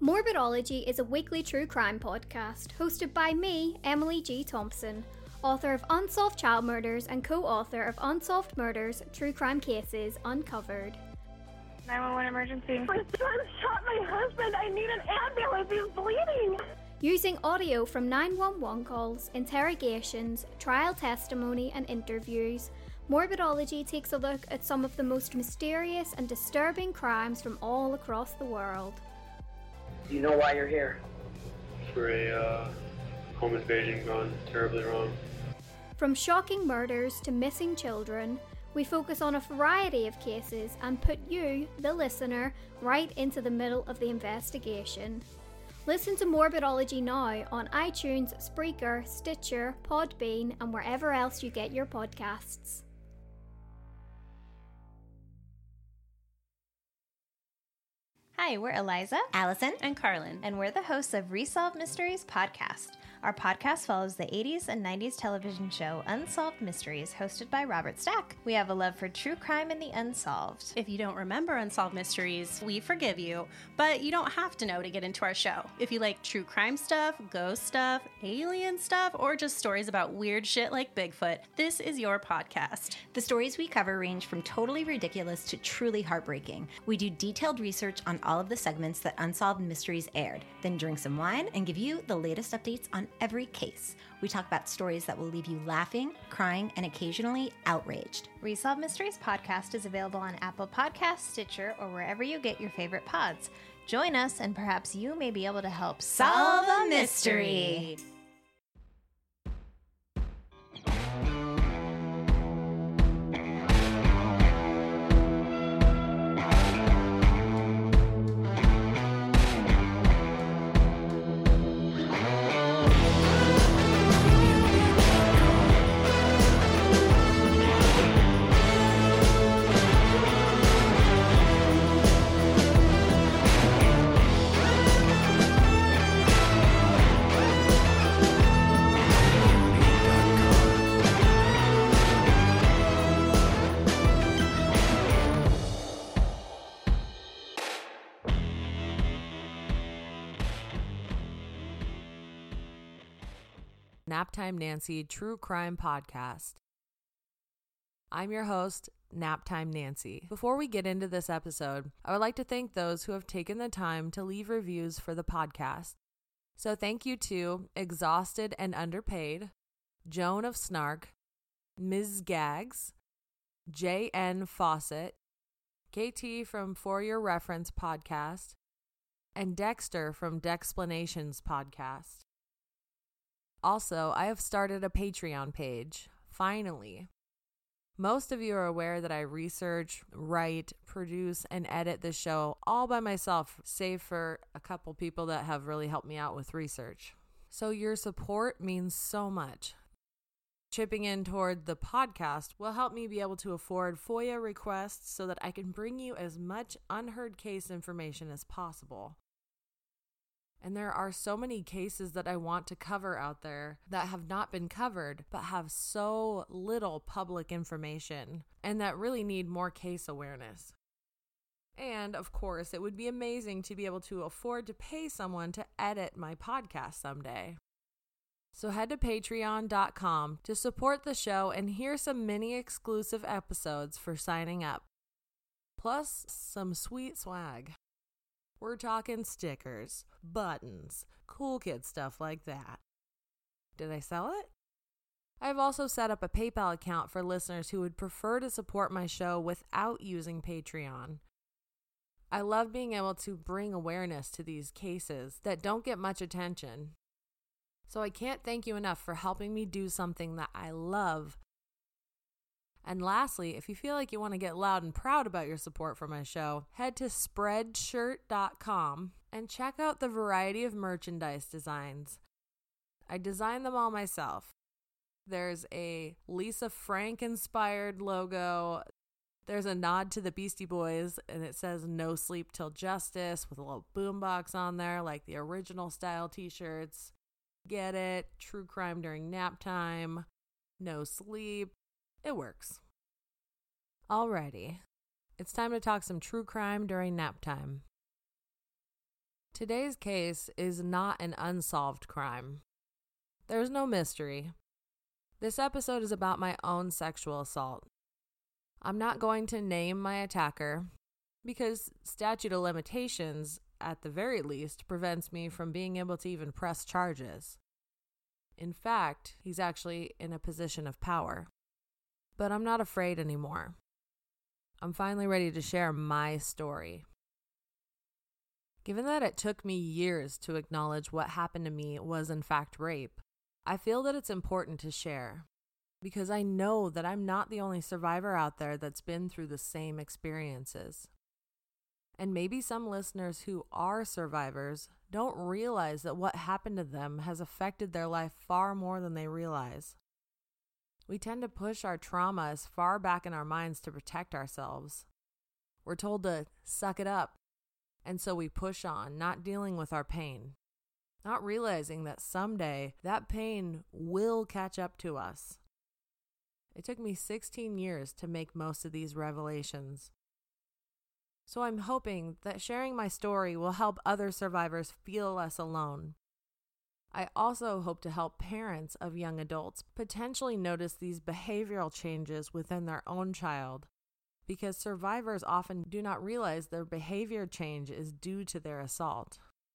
Morbidology is a weekly true crime podcast hosted by me, Emily G. Thompson, author of Unsolved Child Murders and co-author of Unsolved Murders, True Crime Cases Uncovered. 911 emergency. My son shot my husband. I need an ambulance. He's bleeding. Using audio from 911 calls, interrogations, trial testimony and interviews, Morbidology takes a look at some of the most mysterious and disturbing crimes from all across the world. Do you know why you're here? For a home invasion gone terribly wrong. From shocking murders to missing children, we focus on a variety of cases and put you, the listener, right into the middle of the investigation. Listen to Morbidology now on iTunes, Spreaker, Stitcher, Podbean, and wherever else you get your podcasts. Hi, we're Eliza, Allison, and Carlin, and we're the hosts of Resolved Mysteries podcast. Our podcast follows the 80s and 90s television show Unsolved Mysteries, hosted by Robert Stack. We have a love for true crime and the unsolved. If you don't remember Unsolved Mysteries, we forgive you, but you don't have to know to get into our show. If you like true crime stuff, ghost stuff, alien stuff, or just stories about weird shit like Bigfoot, this is your podcast. The stories we cover range from totally ridiculous to truly heartbreaking. We do detailed research on all of the segments that Unsolved Mysteries aired, then drink some wine and give you the latest updates on every case. We talk about stories that will leave you laughing, crying, and occasionally outraged. Resolved Mysteries podcast is available on Apple Podcasts, Stitcher, or wherever you get your favorite pods. Join us and perhaps you may be able to help solve a mystery. Naptime Nancy True Crime Podcast. I'm your host, Naptime Nancy. Before we get into this episode, I would like to thank those who have taken the time to leave reviews for the podcast. So thank you to Exhausted and Underpaid, Joan of Snark, Ms. Gags, J.N. Fawcett, KT from For Your Reference Podcast, and Dexter from Dexplanations Podcast. Also, I have started a Patreon page, finally. Most of you are aware that I research, write, produce, and edit this show all by myself, save for a couple people that have really helped me out with research. So your support means so much. Chipping in toward the podcast will help me be able to afford FOIA requests so that I can bring you as much unheard case information as possible. And there are so many cases that I want to cover out there that have not been covered, but have so little public information and that really need more case awareness. And of course, it would be amazing to be able to afford to pay someone to edit my podcast someday. So head to patreon.com to support the show and hear some mini exclusive episodes for signing up. Plus some sweet swag. We're talking stickers, buttons, cool kid stuff like that. Did I sell it? I've also set up a PayPal account for listeners who would prefer to support my show without using Patreon. I love being able to bring awareness to these cases that don't get much attention. So I can't thank you enough for helping me do something that I love. And lastly, if you feel like you want to get loud and proud about your support for my show, head to spreadshirt.com and check out the variety of merchandise designs. I designed them all myself. There's a Lisa Frank-inspired logo. There's a nod to the Beastie Boys, and it says "No Sleep Till Justice" with a little boombox on there, like the original style t-shirts. Get it? True crime during nap time. No sleep. It works. Alrighty. It's time to talk some true crime during nap time. Today's case is not an unsolved crime. There's no mystery. This episode is about my own sexual assault. I'm not going to name my attacker because statute of limitations, at the very least, prevents me from being able to even press charges. In fact, he's actually in a position of power. But I'm not afraid anymore. I'm finally ready to share my story. Given that it took me years to acknowledge what happened to me was in fact rape, I feel that it's important to share, because I know that I'm not the only survivor out there that's been through the same experiences. And maybe some listeners who are survivors don't realize that what happened to them has affected their life far more than they realize. We tend to push our trauma as far back in our minds to protect ourselves. We're told to suck it up, and so we push on, not dealing with our pain. Not realizing that someday that pain will catch up to us. It took me 16 years to make most of these revelations. So I'm hoping that sharing my story will help other survivors feel less alone. I also hope to help parents of young adults potentially notice these behavioral changes within their own child, because survivors often do not realize their behavior change is due to their assault.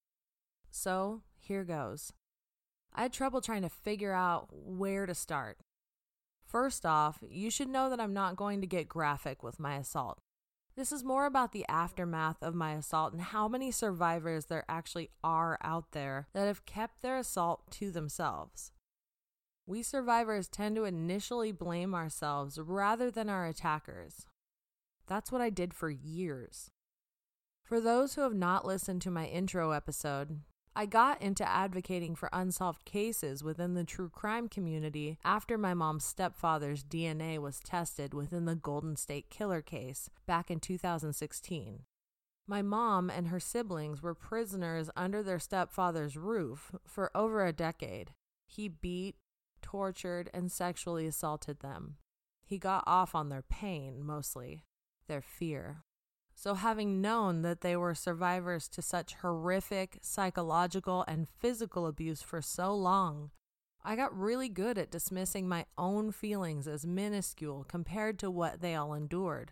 So, here goes. I had trouble trying to figure out where to start. First off, you should know that I'm not going to get graphic with my assault. This is more about the aftermath of my assault and how many survivors there actually are out there that have kept their assault to themselves. We survivors tend to initially blame ourselves rather than our attackers. That's what I did for years. For those who have not listened to my intro episode, I got into advocating for unsolved cases within the true crime community after my mom's stepfather's DNA was tested within the Golden State Killer case back in 2016. My mom and her siblings were prisoners under their stepfather's roof for over a decade. He beat, tortured, and sexually assaulted them. He got off on their pain, mostly, their fear. So having known that they were survivors to such horrific psychological and physical abuse for so long, I got really good at dismissing my own feelings as minuscule compared to what they all endured.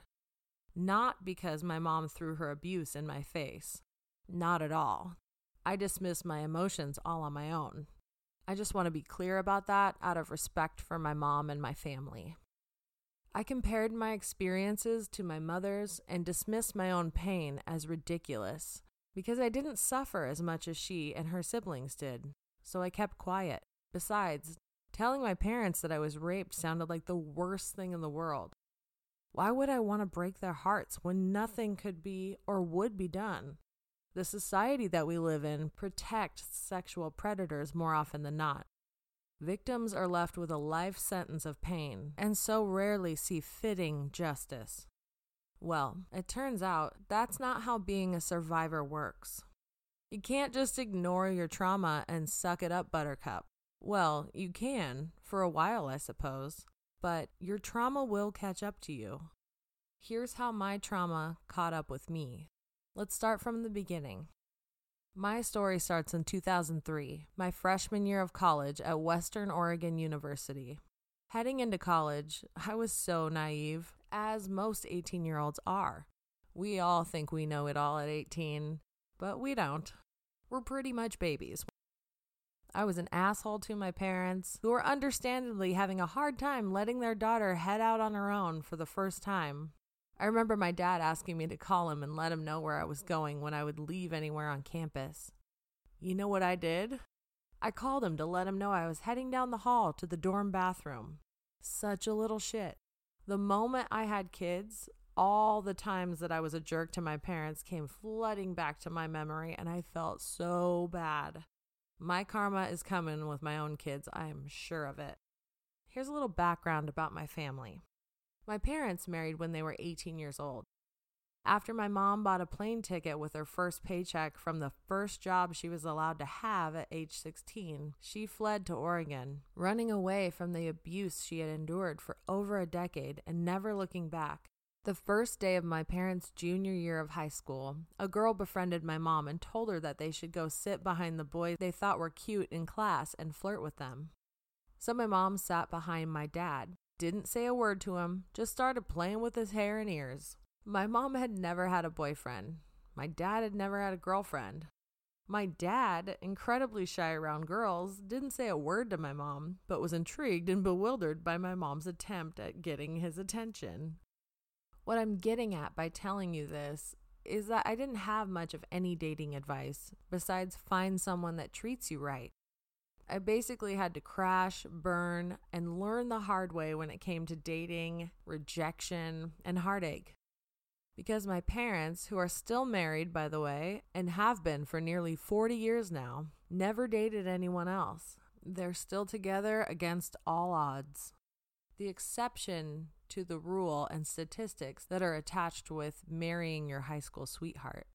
Not because my mom threw her abuse in my face. Not at all. I dismissed my emotions all on my own. I just want to be clear about that out of respect for my mom and my family. I compared my experiences to my mother's and dismissed my own pain as ridiculous because I didn't suffer as much as she and her siblings did, so I kept quiet. Besides, telling my parents that I was raped sounded like the worst thing in the world. Why would I want to break their hearts when nothing could be or would be done? The society that we live in protects sexual predators more often than not. Victims are left with a life sentence of pain and so rarely see fitting justice. Well, it turns out that's not how being a survivor works. You can't just ignore your trauma and suck it up, buttercup. Well, you can, for a while, I suppose, but your trauma will catch up to you. Here's how my trauma caught up with me. Let's start from the beginning. My story starts in 2003, my freshman year of college at Western Oregon University. Heading into college, I was so naive, as most 18-year-olds are. We all think we know it all at 18, but we don't. We're pretty much babies. I was an asshole to my parents, who were understandably having a hard time letting their daughter head out on her own for the first time. I remember my dad asking me to call him and let him know where I was going when I would leave anywhere on campus. You know what I did? I called him to let him know I was heading down the hall to the dorm bathroom. Such a little shit. The moment I had kids, all the times that I was a jerk to my parents came flooding back to my memory, and I felt so bad. My karma is coming with my own kids, I am sure of it. Here's a little background about my family. My parents married when they were 18 years old. After my mom bought a plane ticket with her first paycheck from the first job she was allowed to have at age 16, she fled to Oregon, running away from the abuse she had endured for over a decade and never looking back. The first day of my parents' junior year of high school, a girl befriended my mom and told her that they should go sit behind the boys they thought were cute in class and flirt with them. So my mom sat behind my dad, didn't say a word to him, just started playing with his hair and ears. My mom had never had a boyfriend. My dad had never had a girlfriend. My dad, incredibly shy around girls, didn't say a word to my mom, but was intrigued and bewildered by my mom's attempt at getting his attention. What I'm getting at by telling you this is that I didn't have much of any dating advice besides find someone that treats you right. I basically had to crash, burn, and learn the hard way when it came to dating, rejection, and heartache. Because my parents, who are still married, by the way, and have been for nearly 40 years now, never dated anyone else. They're still together against all odds. The exception to the rule and statistics that are attached with marrying your high school sweetheart.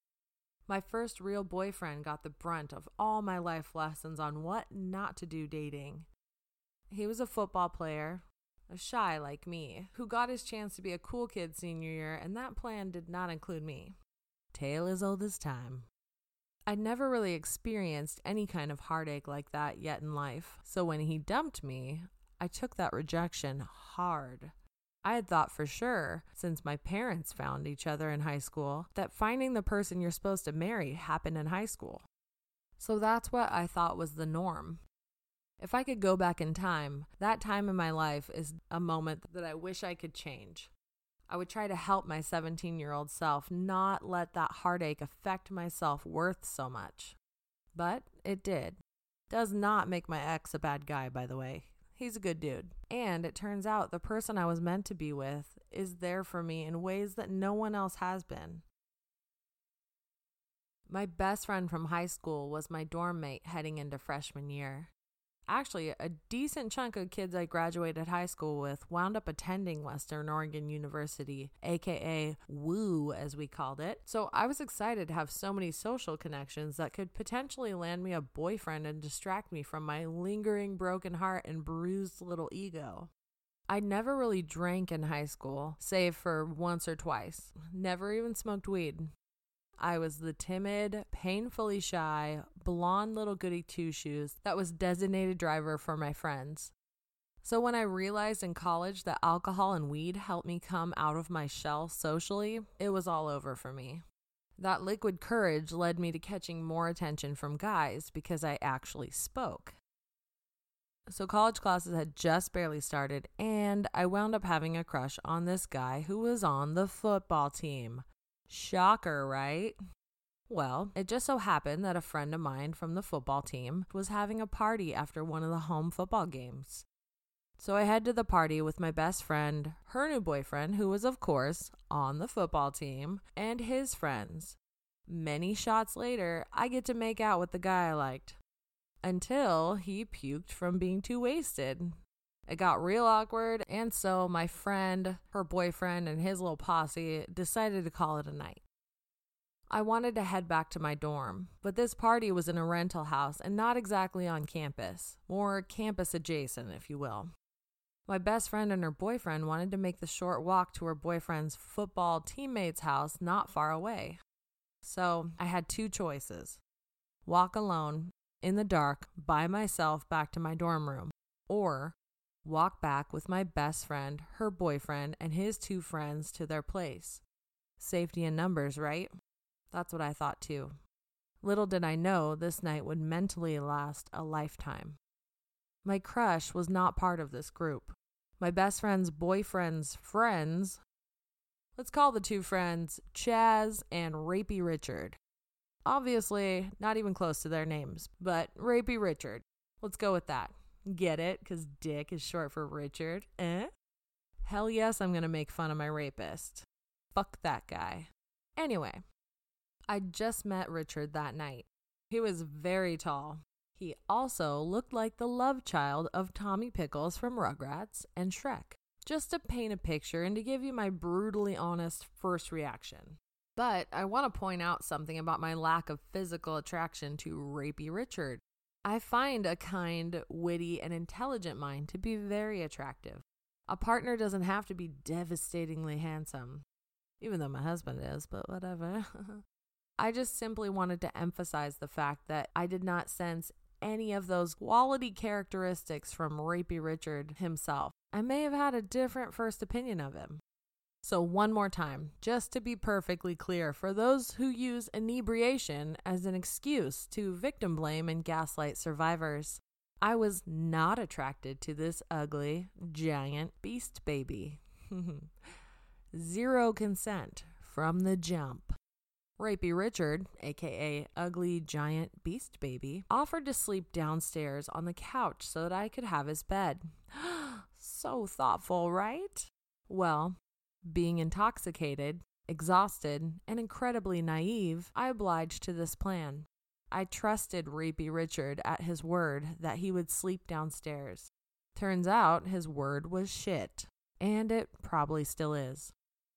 My first real boyfriend got the brunt of all my life lessons on what not to do dating. He was a football player, shy like me, who got his chance to be a cool kid senior year, and that plan did not include me. Tale as old as time. I'd never really experienced any kind of heartache like that yet in life, so when he dumped me, I took that rejection hard. I had thought for sure, since my parents found each other in high school, that finding the person you're supposed to marry happened in high school. So that's what I thought was the norm. If I could go back in time, that time in my life is a moment that I wish I could change. I would try to help my 17-year-old self not let that heartache affect my self-worth so much. But it did. Does not make my ex a bad guy, by the way. He's a good dude. And it turns out the person I was meant to be with is there for me in ways that no one else has been. My best friend from high school was my dorm mate heading into freshman year. Actually, a decent chunk of kids I graduated high school with wound up attending Western Oregon University, aka WU as we called it. So I was excited to have so many social connections that could potentially land me a boyfriend and distract me from my lingering broken heart and bruised little ego. I never really drank in high school, save for once or twice. Never even smoked weed. I was the timid, painfully shy, blonde little goody two-shoes that was designated driver for my friends. So when I realized in college that alcohol and weed helped me come out of my shell socially, it was all over for me. That liquid courage led me to catching more attention from guys because I actually spoke. So college classes had just barely started, and I wound up having a crush on this guy who was on the football team. Shocker, right? Well, it just so happened that a friend of mine from the football team was having a party after one of the home football games. So I head to the party with my best friend, her new boyfriend, who was, of course, on the football team, and his friends. Many shots later, I get to make out with the guy I liked. Until he puked from being too wasted. It got real awkward, and so my friend, her boyfriend, and his little posse decided to call it a night. I wanted to head back to my dorm, but this party was in a rental house and not exactly on campus, more campus adjacent, if you will. My best friend and her boyfriend wanted to make the short walk to her boyfriend's football teammate's house not far away. So I had two choices. Walk alone, in the dark, by myself back to my dorm room, or walk back with my best friend, her boyfriend, and his two friends to their place. Safety in numbers, right? That's what I thought too. Little did I know this night would mentally last a lifetime. My crush was not part of this group. My best friend's boyfriend's friends, let's call the two friends Chaz and Rapey Richard. Obviously, not even close to their names, but Rapey Richard. Let's go with that. Get it? Because Dick is short for Richard. Hell yes, I'm going to make fun of my rapist. Fuck that guy. Anyway, I just met Richard that night. He was very tall. He also looked like the love child of Tommy Pickles from Rugrats and Shrek. Just to paint a picture and to give you my brutally honest first reaction. But I want to point out something about my lack of physical attraction to Rapey Richard. I find a kind, witty, and intelligent mind to be very attractive. A partner doesn't have to be devastatingly handsome, even though my husband is, but whatever. I just simply wanted to emphasize the fact that I did not sense any of those quality characteristics from Rapey Richard himself. I may have had a different first opinion of him. So one more time, just to be perfectly clear, for those who use inebriation as an excuse to victim blame and gaslight survivors, I was not attracted to this ugly, giant beast baby. 0 consent from the jump. Rapey Richard, aka Ugly Giant Beast Baby, offered to sleep downstairs on the couch so that I could have his bed. So thoughtful, right? Well, being intoxicated, exhausted, and incredibly naive, I obliged to this plan. I trusted Rapey Richard at his word that he would sleep downstairs. Turns out his word was shit, and it probably still is.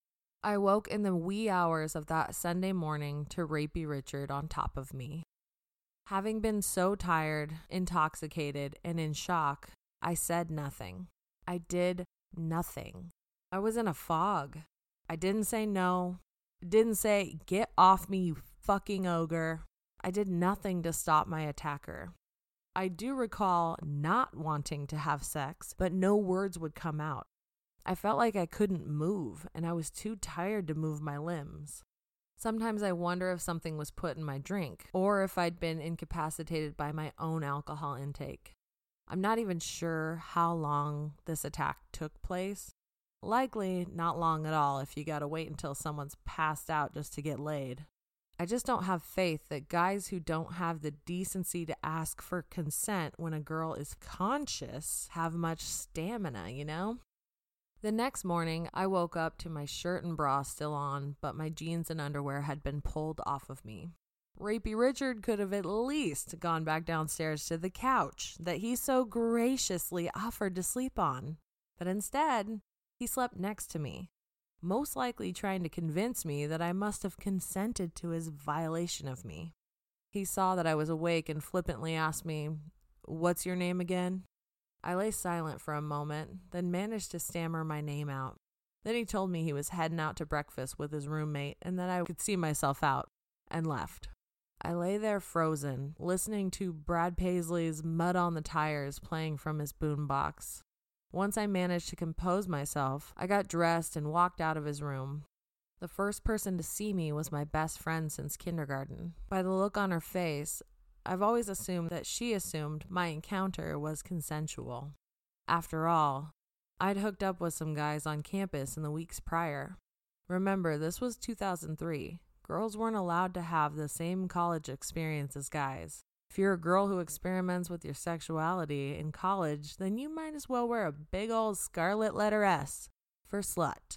I woke in the wee hours of that Sunday morning to Rapey Richard on top of me. Having been so tired, intoxicated, and in shock, I said nothing. I did nothing. I was in a fog. I didn't say no. I didn't say, "Get off me, you fucking ogre." I did nothing to stop my attacker. I do recall not wanting to have sex, but no words would come out. I felt like I couldn't move, and I was too tired to move my limbs. Sometimes I wonder if something was put in my drink, or if I'd been incapacitated by my own alcohol intake. I'm not even sure how long this attack took place. Likely not long at all if you gotta wait until someone's passed out just to get laid. I just don't have faith that guys who don't have the decency to ask for consent when a girl is conscious have much stamina, you know? The next morning, I woke up to my shirt and bra still on, but my jeans and underwear had been pulled off of me. Rapey Richard could have at least gone back downstairs to the couch that he so graciously offered to sleep on. But instead, he slept next to me, most likely trying to convince me that I must have consented to his violation of me. He saw that I was awake and flippantly asked me, "What's your name again?" I lay silent for a moment, then managed to stammer my name out. Then he told me he was heading out to breakfast with his roommate and that I could see myself out, and left. I lay there frozen, listening to Brad Paisley's Mud on the Tires playing from his boombox. Once I managed to compose myself, I got dressed and walked out of his room. The first person to see me was my best friend since kindergarten. By the look on her face, I've always assumed that she assumed my encounter was consensual. After all, I'd hooked up with some guys on campus in the weeks prior. Remember, this was 2003. Girls weren't allowed to have the same college experience as guys. If you're a girl who experiments with your sexuality in college, then you might as well wear a big old scarlet letter S for slut.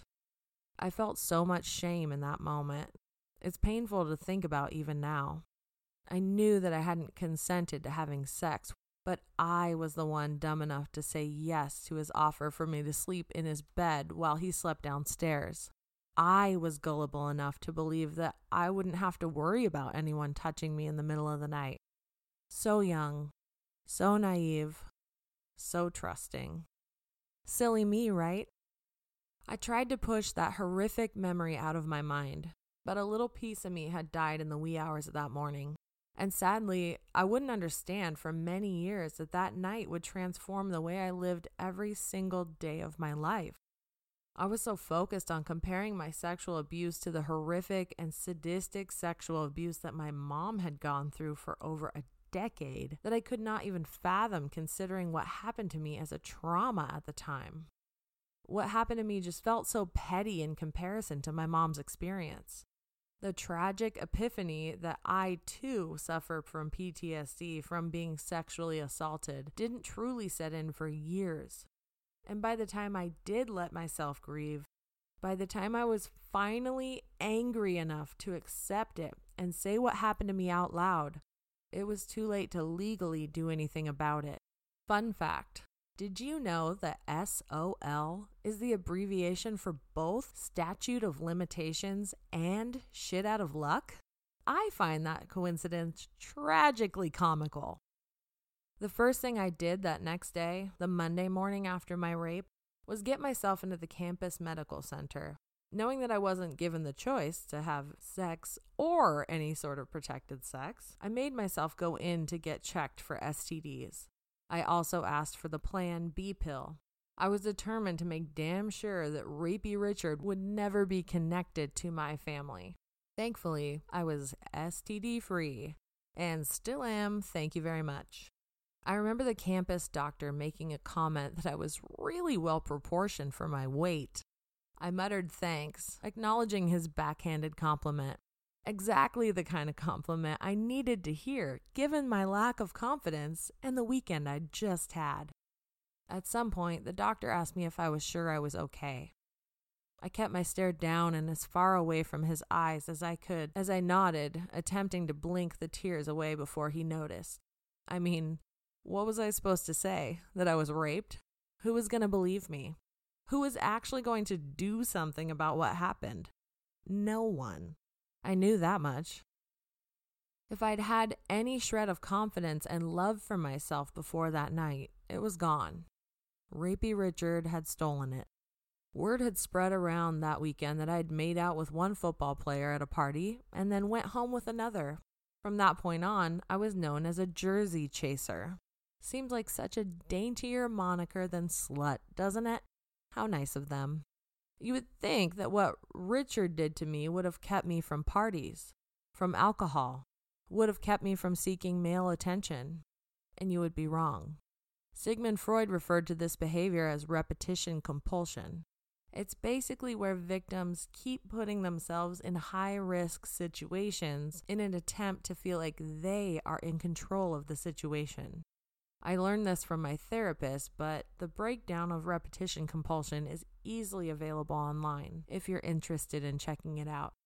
I felt so much shame in that moment. It's painful to think about even now. I knew that I hadn't consented to having sex, but I was the one dumb enough to say yes to his offer for me to sleep in his bed while he slept downstairs. I was gullible enough to believe that I wouldn't have to worry about anyone touching me in the middle of the night. So young, so naive, so trusting. Silly me, right? I tried to push that horrific memory out of my mind, but a little piece of me had died in the wee hours of that morning. And sadly, I wouldn't understand for many years that that night would transform the way I lived every single day of my life. I was so focused on comparing my sexual abuse to the horrific and sadistic sexual abuse that my mom had gone through for over a decade that I could not even fathom considering what happened to me as a trauma at the time. What happened to me just felt so petty in comparison to my mom's experience. The tragic epiphany that I too suffer from PTSD from being sexually assaulted didn't truly set in for years. And by the time I did let myself grieve, by the time I was finally angry enough to accept it and say what happened to me out loud, it was too late to legally do anything about it. Fun fact, did you know that SOL is the abbreviation for both statute of limitations and shit out of luck? I find that coincidence tragically comical. The first thing I did that next day, the Monday morning after my rape, was get myself into the campus medical center. Knowing that I wasn't given the choice to have sex or any sort of protected sex, I made myself go in to get checked for STDs. I also asked for the Plan B pill. I was determined to make damn sure that Rapey Richard would never be connected to my family. Thankfully, I was STD free, and still am, thank you very much. I remember the campus doctor making a comment that I was really well proportioned for my weight. I muttered thanks, acknowledging his backhanded compliment. Exactly the kind of compliment I needed to hear, given my lack of confidence and the weekend I'd just had. At some point, the doctor asked me if I was sure I was okay. I kept my stare down and as far away from his eyes as I could, as I nodded, attempting to blink the tears away before he noticed. I mean, what was I supposed to say? That I was raped? Who was going to believe me? Who was actually going to do something about what happened? No one. I knew that much. If I'd had any shred of confidence and love for myself before that night, it was gone. Rapey Richard had stolen it. Word had spread around that weekend that I'd made out with one football player at a party and then went home with another. From that point on, I was known as a Jersey chaser. Seems like such a daintier moniker than slut, doesn't it? How nice of them. You would think that what Richard did to me would have kept me from parties, from alcohol, would have kept me from seeking male attention. And you would be wrong. Sigmund Freud referred to this behavior as repetition compulsion. It's basically where victims keep putting themselves in high-risk situations in an attempt to feel like they are in control of the situation. I learned this from my therapist, but the breakdown of repetition compulsion is easily available online if you're interested in checking it out.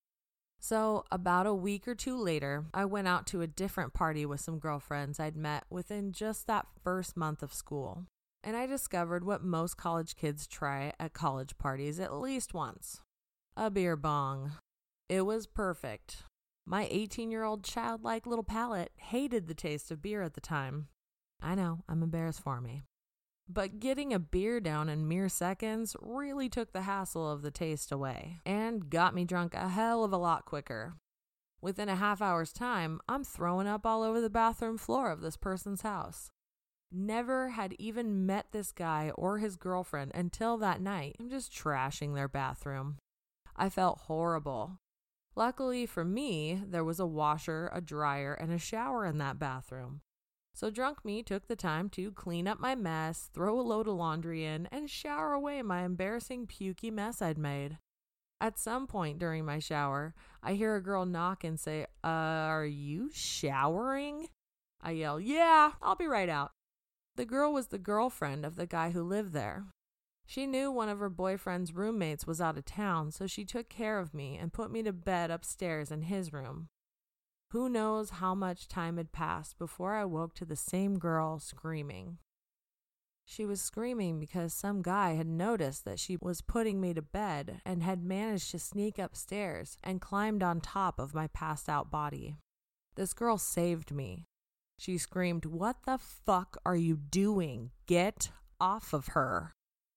So, about a week or two later, I went out to a different party with some girlfriends I'd met within just that first month of school. And I discovered what most college kids try at college parties at least once. A beer bong. It was perfect. My 18-year-old childlike little palate hated the taste of beer at the time. I know, I'm embarrassed for me. But getting a beer down in mere seconds really took the hassle of the taste away and got me drunk a hell of a lot quicker. Within a half hour's time, I'm throwing up all over the bathroom floor of this person's house. Never had even met this guy or his girlfriend until that night. I'm just trashing their bathroom. I felt horrible. Luckily for me, there was a washer, a dryer, and a shower in that bathroom. So drunk me took the time to clean up my mess, throw a load of laundry in, and shower away my embarrassing pukey mess I'd made. At some point during my shower, I hear a girl knock and say, "Are you showering?" I yell, "Yeah, I'll be right out." The girl was the girlfriend of the guy who lived there. She knew one of her boyfriend's roommates was out of town, so she took care of me and put me to bed upstairs in his room. Who knows how much time had passed before I woke to the same girl screaming. She was screaming because some guy had noticed that she was putting me to bed and had managed to sneak upstairs and climbed on top of my passed out body. This girl saved me. She screamed, "What the fuck are you doing? Get off of her."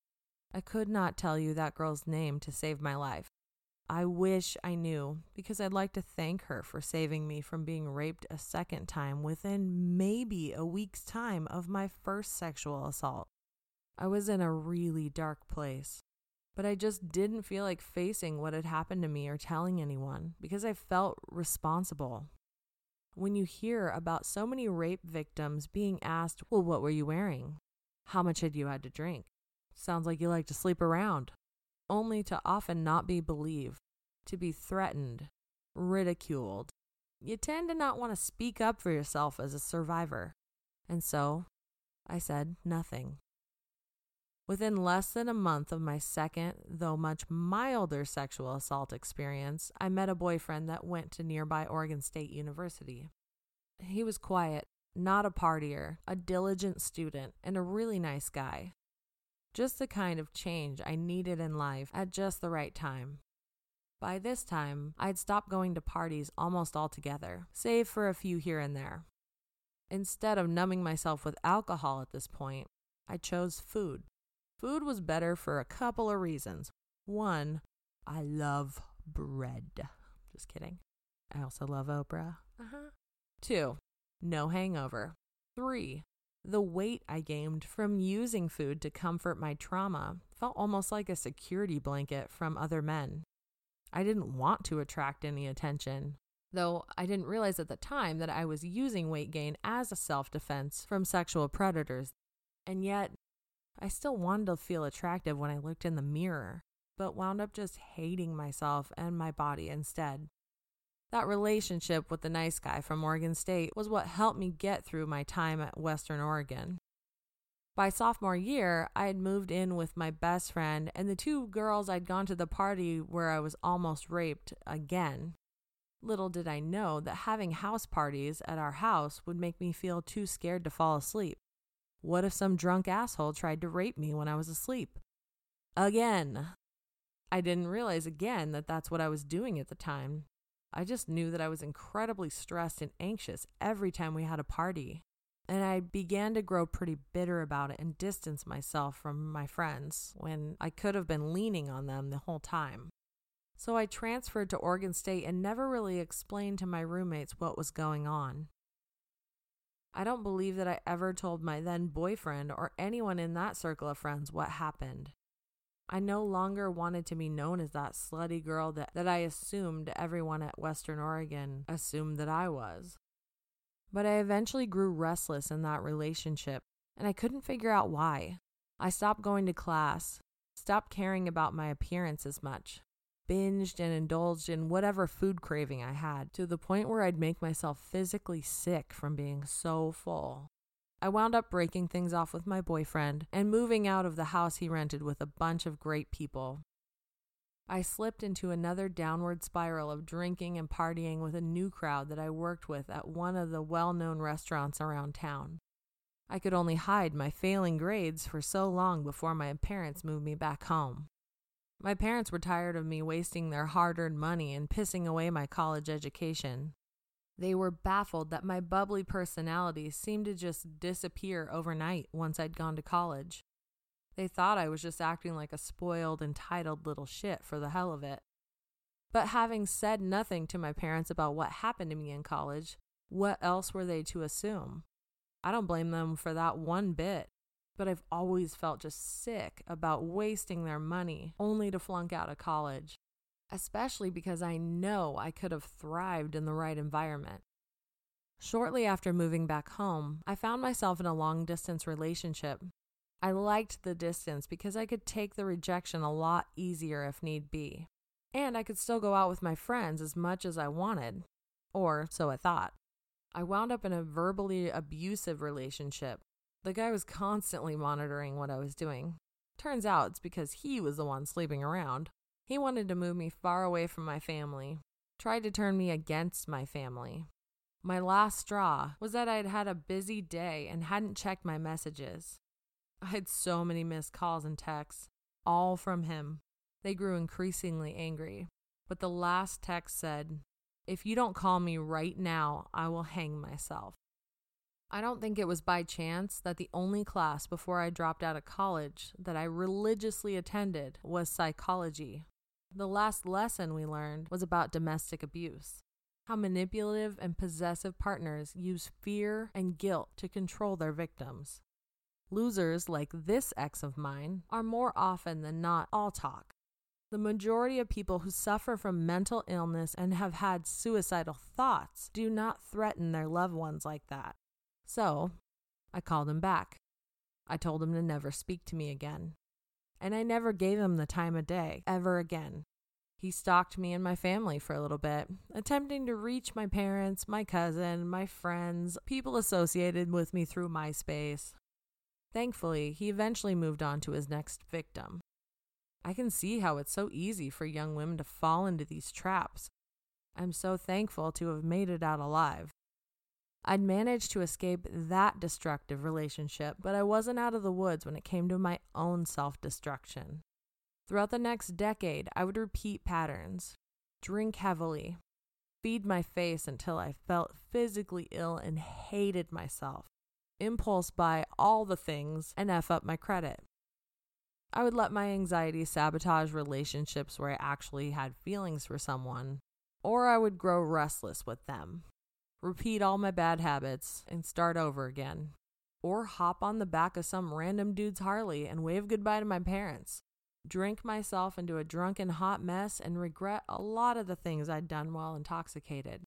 I could not tell you that girl's name to save my life. I wish I knew, because I'd like to thank her for saving me from being raped a second time within maybe a week's time of my first sexual assault. I was in a really dark place, but I just didn't feel like facing what had happened to me or telling anyone because I felt responsible. When you hear about so many rape victims being asked, "Well, what were you wearing? How much had you had to drink? Sounds like you like to sleep around," only to often not be believed, to be threatened, ridiculed. You tend to not want to speak up for yourself as a survivor. And so, I said nothing. Within less than a month of my second, though much milder sexual assault experience, I met a boyfriend that went to nearby Oregon State University. He was quiet, not a partier, a diligent student, and a really nice guy. Just the kind of change I needed in life at just the right time. By this time, I'd stopped going to parties almost altogether, save for a few here and there. Instead of numbing myself with alcohol at this point, I chose food. Food was better for a couple of reasons. 1, I love bread. Just kidding. I also love Oprah. 2, no hangover. 3, the weight I gained from using food to comfort my trauma felt almost like a security blanket from other men. I didn't want to attract any attention, though I didn't realize at the time that I was using weight gain as a self-defense from sexual predators. And yet, I still wanted to feel attractive when I looked in the mirror, but wound up just hating myself and my body instead. That relationship with the nice guy from Oregon State was what helped me get through my time at Western Oregon. By sophomore year, I had moved in with my best friend and the 2 girls I'd gone to the party where I was almost raped again. Little did I know that having house parties at our house would make me feel too scared to fall asleep. What if some drunk asshole tried to rape me when I was asleep? Again. I didn't realize again that that's what I was doing at the time. I just knew that I was incredibly stressed and anxious every time we had a party. And I began to grow pretty bitter about it and distance myself from my friends when I could have been leaning on them the whole time. So I transferred to Oregon State and never really explained to my roommates what was going on. I don't believe that I ever told my then boyfriend or anyone in that circle of friends what happened. I no longer wanted to be known as that slutty girl that I assumed everyone at Western Oregon assumed that I was. But I eventually grew restless in that relationship, and I couldn't figure out why. I stopped going to class, stopped caring about my appearance as much, binged and indulged in whatever food craving I had, to the point where I'd make myself physically sick from being so full. I wound up breaking things off with my boyfriend and moving out of the house he rented with a bunch of great people. I slipped into another downward spiral of drinking and partying with a new crowd that I worked with at one of the well-known restaurants around town. I could only hide my failing grades for so long before my parents moved me back home. My parents were tired of me wasting their hard-earned money and pissing away my college education. They were baffled that my bubbly personality seemed to just disappear overnight once I'd gone to college. They thought I was just acting like a spoiled, entitled little shit for the hell of it. But having said nothing to my parents about what happened to me in college, what else were they to assume? I don't blame them for that one bit, but I've always felt just sick about wasting their money only to flunk out of college, especially because I know I could have thrived in the right environment. Shortly after moving back home, I found myself in a long-distance relationship. I liked the distance because I could take the rejection a lot easier if need be. And I could still go out with my friends as much as I wanted. Or so I thought. I wound up in a verbally abusive relationship. The guy was constantly monitoring what I was doing. Turns out it's because he was the one sleeping around. He wanted to move me far away from my family. Tried to turn me against my family. My last straw was that I'd had a busy day and hadn't checked my messages. I had so many missed calls and texts, all from him. They grew increasingly angry, but the last text said, "If you don't call me right now, I will hang myself." I don't think it was by chance that the only class before I dropped out of college that I religiously attended was psychology. The last lesson we learned was about domestic abuse, how manipulative and possessive partners use fear and guilt to control their victims. Losers like this ex of mine are more often than not all talk. The majority of people who suffer from mental illness and have had suicidal thoughts do not threaten their loved ones like that. So, I called him back. I told him to never speak to me again. And I never gave him the time of day, ever again. He stalked me and my family for a little bit, attempting to reach my parents, my cousin, my friends, people associated with me through MySpace. Thankfully, he eventually moved on to his next victim. I can see how it's so easy for young women to fall into these traps. I'm so thankful to have made it out alive. I'd managed to escape that destructive relationship, but I wasn't out of the woods when it came to my own self-destruction. Throughout the next decade, I would repeat patterns, drink heavily, feed my face until I felt physically ill and hated myself, impulse buy all the things, and F up my credit. I would let my anxiety sabotage relationships where I actually had feelings for someone, or I would grow restless with them, repeat all my bad habits, and start over again, or hop on the back of some random dude's Harley and wave goodbye to my parents, drink myself into a drunken hot mess, and regret a lot of the things I'd done while intoxicated.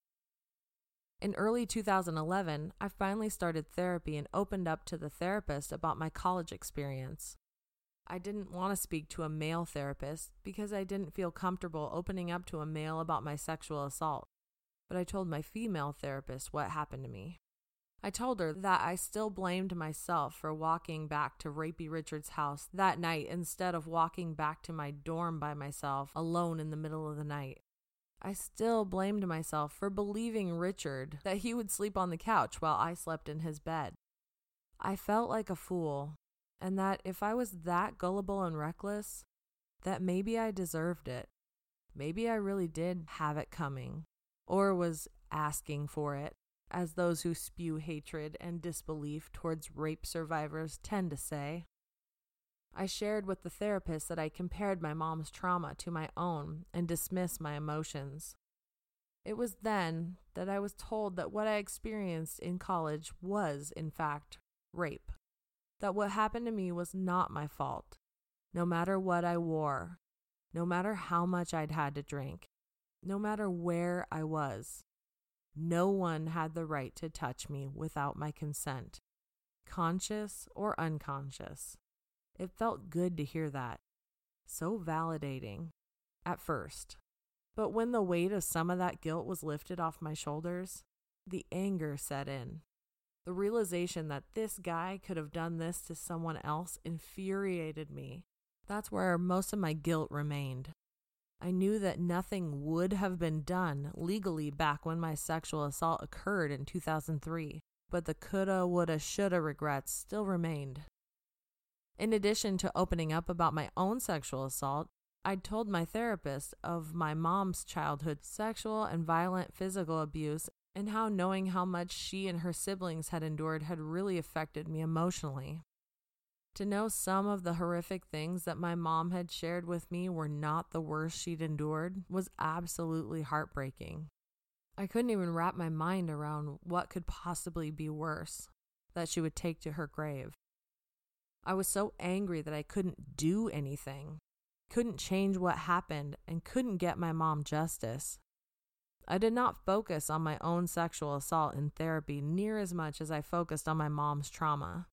In early 2011, I finally started therapy and opened up to the therapist about my college experience. I didn't want to speak to a male therapist because I didn't feel comfortable opening up to a male about my sexual assault, but I told my female therapist what happened to me. I told her that I still blamed myself for walking back to Rapey Richard's house that night instead of walking back to my dorm by myself alone in the middle of the night. I still blamed myself for believing Richard that he would sleep on the couch while I slept in his bed. I felt like a fool, and that if I was that gullible and reckless, that maybe I deserved it. Maybe I really did have it coming, or was asking for it, as those who spew hatred and disbelief towards rape survivors tend to say. I shared with the therapist that I compared my mom's trauma to my own and dismissed my emotions. It was then that I was told that what I experienced in college was, in fact, rape. That what happened to me was not my fault, no matter what I wore, no matter how much I'd had to drink, no matter where I was. No one had the right to touch me without my consent, conscious or unconscious. It felt good to hear that. So validating, at first. But when the weight of some of that guilt was lifted off my shoulders, the anger set in. The realization that this guy could have done this to someone else infuriated me. That's where most of my guilt remained. I knew that nothing would have been done legally back when my sexual assault occurred in 2003, but the coulda, woulda, shoulda regrets still remained. In addition to opening up about my own sexual assault, I'd told my therapist of my mom's childhood sexual and violent physical abuse and how knowing how much she and her siblings had endured had really affected me emotionally. To know some of the horrific things that my mom had shared with me were not the worst she'd endured was absolutely heartbreaking. I couldn't even wrap my mind around what could possibly be worse that she would take to her grave. I was so angry that I couldn't do anything, couldn't change what happened, and couldn't get my mom justice. I did not focus on my own sexual assault in therapy near as much as I focused on my mom's trauma.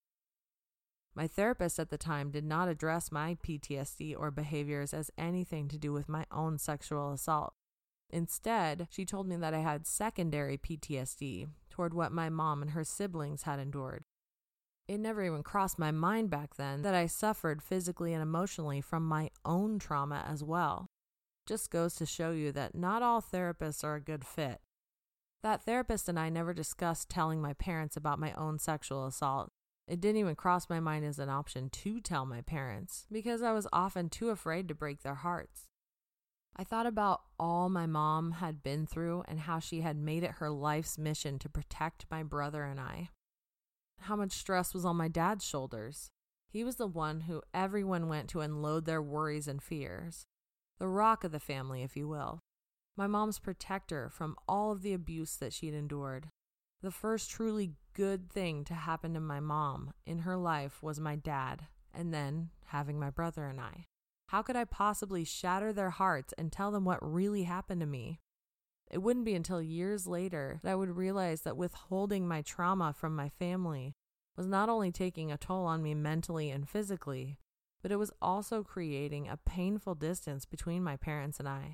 My therapist at the time did not address my PTSD or behaviors as anything to do with my own sexual assault. Instead, she told me that I had secondary PTSD toward what my mom and her siblings had endured. It never even crossed my mind back then that I suffered physically and emotionally from my own trauma as well. Just goes to show you that not all therapists are a good fit. That therapist and I never discussed telling my parents about my own sexual assault. It didn't even cross my mind as an option to tell my parents because I was often too afraid to break their hearts. I thought about all my mom had been through and how she had made it her life's mission to protect my brother and I. How much stress was on my dad's shoulders. He was the one who everyone went to unload their worries and fears. The rock of the family, if you will. My mom's protector from all of the abuse that she'd endured. The first truly good thing to happen to my mom in her life was my dad, and then having my brother and I. How could I possibly shatter their hearts and tell them what really happened to me? It wouldn't be until years later that I would realize that withholding my trauma from my family was not only taking a toll on me mentally and physically, but it was also creating a painful distance between my parents and I.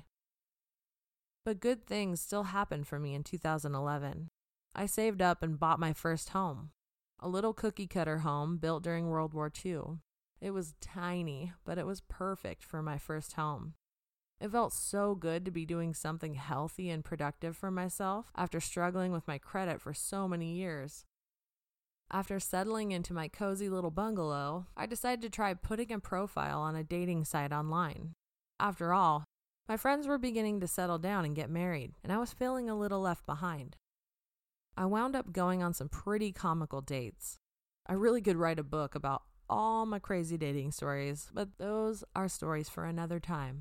But good things still happened for me in 2011. I saved up and bought my first home, a little cookie-cutter home built during World War II. It was tiny, but it was perfect for my first home. It felt so good to be doing something healthy and productive for myself after struggling with my credit for so many years. After settling into my cozy little bungalow, I decided to try putting a profile on a dating site online. After all, my friends were beginning to settle down and get married, and I was feeling a little left behind. I wound up going on some pretty comical dates. I really could write a book about all my crazy dating stories, but those are stories for another time.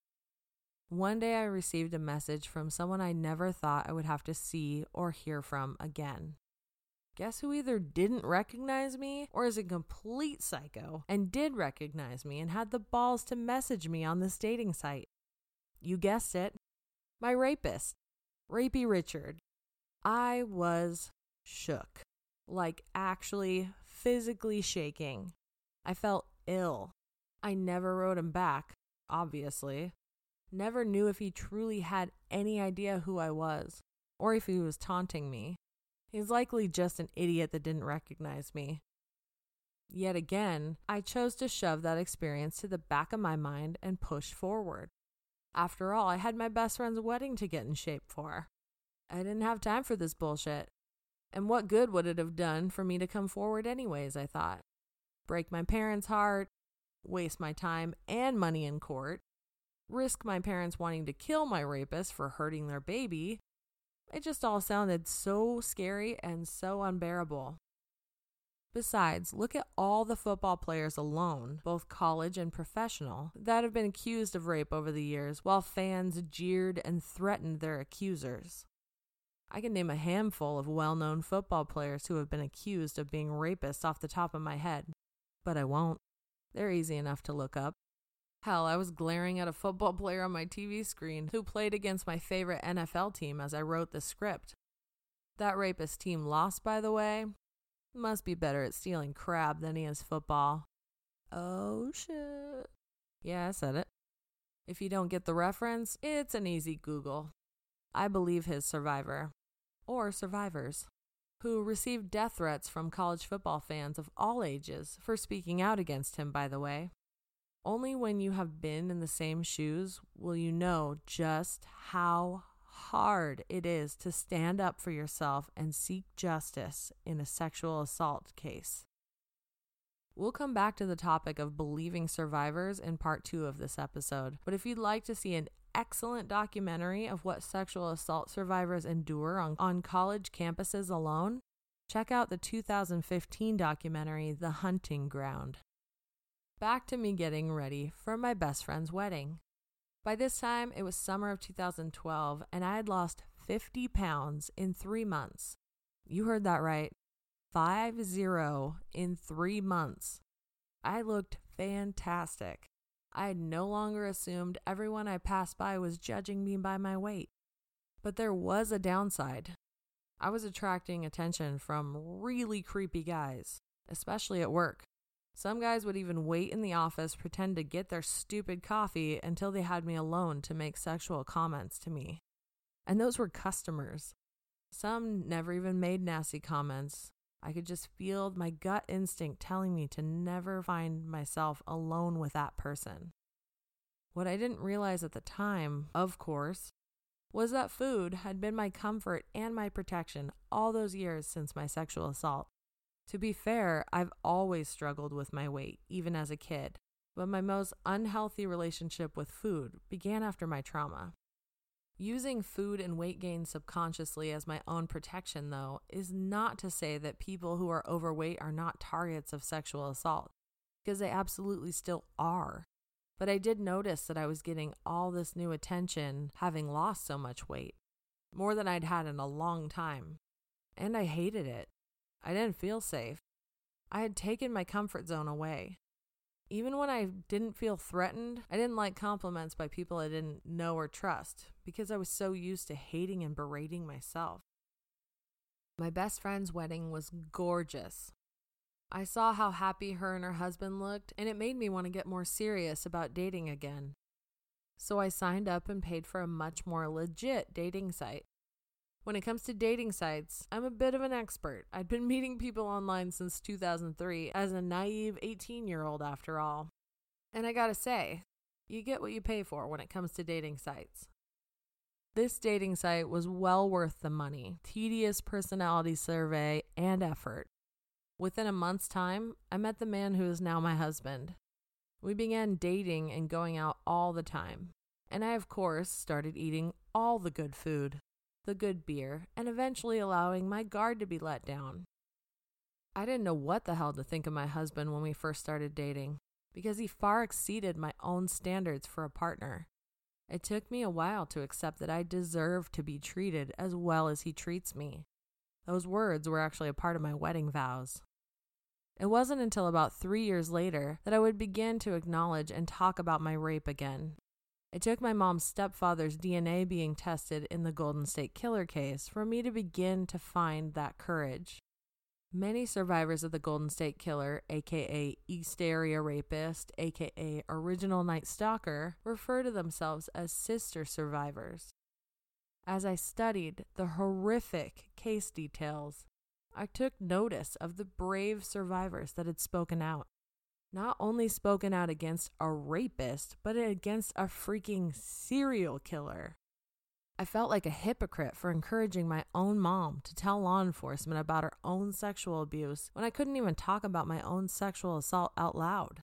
One day I received a message from someone I never thought I would have to see or hear from again. Guess who either didn't recognize me or is a complete psycho and did recognize me and had the balls to message me on this dating site? You guessed it, my rapist, Rapey Richard. I was shook, like actually physically shaking. I felt ill. I never wrote him back, obviously. Never knew if he truly had any idea who I was or if he was taunting me. He's likely just an idiot that didn't recognize me. Yet again, I chose to shove that experience to the back of my mind and push forward. After all, I had my best friend's wedding to get in shape for. I didn't have time for this bullshit. And what good would it have done for me to come forward anyways, I thought. Break my parents' heart, waste my time and money in court, risk my parents wanting to kill my rapist for hurting their baby. It just all sounded so scary and so unbearable. Besides, look at all the football players alone, both college and professional, that have been accused of rape over the years while fans jeered and threatened their accusers. I can name a handful of well-known football players who have been accused of being rapists off the top of my head, but I won't. They're easy enough to look up. Hell, I was glaring at a football player on my TV screen who played against my favorite NFL team as I wrote the script. That rapist team lost, by the way. Must be better at stealing crab than he is football. Oh, shit. Yeah, I said it. If you don't get the reference, it's an easy Google. I believe his survivor, or survivors, who received death threats from college football fans of all ages for speaking out against him, by the way. Only when you have been in the same shoes will you know just how hard it is to stand up for yourself and seek justice in a sexual assault case. We'll come back to the topic of believing survivors in part 2 of this episode, but if you'd like to see an excellent documentary of what sexual assault survivors endure on college campuses alone, check out the 2015 documentary, The Hunting Ground. Back to me getting ready for my best friend's wedding. By this time, it was summer of 2012, and I had lost 50 pounds in 3 months. You heard that right. 50 in 3 months. I looked fantastic. I had no longer assumed everyone I passed by was judging me by my weight. But there was a downside. I was attracting attention from really creepy guys, especially at work. Some guys would even wait in the office, pretend to get their stupid coffee until they had me alone to make sexual comments to me. And those were customers. Some never even made nasty comments. I could just feel my gut instinct telling me to never find myself alone with that person. What I didn't realize at the time, of course, was that food had been my comfort and my protection all those years since my sexual assault. To be fair, I've always struggled with my weight, even as a kid, but my most unhealthy relationship with food began after my trauma. Using food and weight gain subconsciously as my own protection, though, is not to say that people who are overweight are not targets of sexual assault, because they absolutely still are. But I did notice that I was getting all this new attention having lost so much weight, more than I'd had in a long time, and I hated it. I didn't feel safe. I had taken my comfort zone away. Even when I didn't feel threatened, I didn't like compliments by people I didn't know or trust because I was so used to hating and berating myself. My best friend's wedding was gorgeous. I saw how happy her and her husband looked, and it made me want to get more serious about dating again. So I signed up and paid for a much more legit dating site. When it comes to dating sites, I'm a bit of an expert. I'd been meeting people online since 2003 as a naive 18-year-old after all. And I gotta say, you get what you pay for when it comes to dating sites. This dating site was well worth the money, tedious personality survey, and effort. Within a month's time, I met the man who is now my husband. We began dating and going out all the time. And I, of course, started eating all the good food, the good beer, and eventually allowing my guard to be let down. I didn't know what the hell to think of my husband when we first started dating, because he far exceeded my own standards for a partner. It took me a while to accept that I deserve to be treated as well as he treats me. Those words were actually a part of my wedding vows. It wasn't until about 3 years later that I would begin to acknowledge and talk about my rape again. It took my mom's stepfather's DNA being tested in the Golden State Killer case for me to begin to find that courage. Many survivors of the Golden State Killer, aka East Area Rapist, aka Original Night Stalker, refer to themselves as sister survivors. As I studied the horrific case details, I took notice of the brave survivors that had spoken out. Not only spoken out against a rapist, but against a freaking serial killer. I felt like a hypocrite for encouraging my own mom to tell law enforcement about her own sexual abuse when I couldn't even talk about my own sexual assault out loud.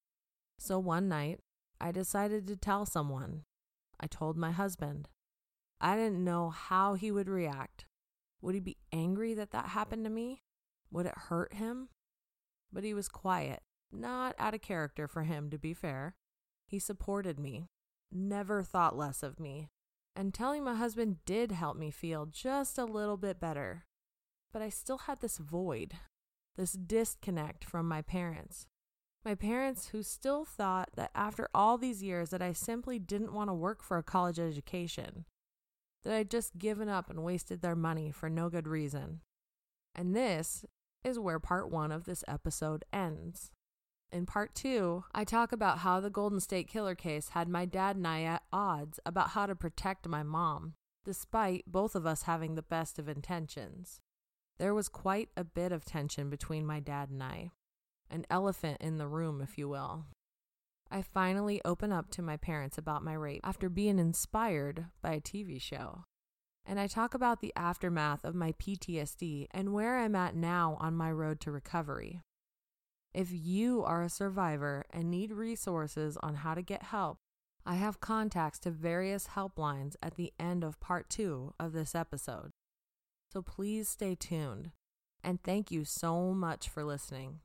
So one night, I decided to tell someone. I told my husband. I didn't know how he would react. Would he be angry that happened to me? Would it hurt him? But he was quiet, not out of character for him, to be fair. He supported me, never thought less of me. And telling my husband did help me feel just a little bit better. But I still had this void, this disconnect from my parents. My parents who still thought that after all these years that I simply didn't want to work for a college education, that I'd just given up and wasted their money for no good reason. And this is where part 1 of this episode ends. In part 2, I talk about how the Golden State Killer case had my dad and I at odds about how to protect my mom, despite both of us having the best of intentions. There was quite a bit of tension between my dad and I, an elephant in the room, if you will. I finally open up to my parents about my rape after being inspired by a TV show. And I talk about the aftermath of my PTSD and where I'm at now on my road to recovery. If you are a survivor and need resources on how to get help, I have contacts to various helplines at the end of part 2 of this episode. So please stay tuned. And thank you so much for listening.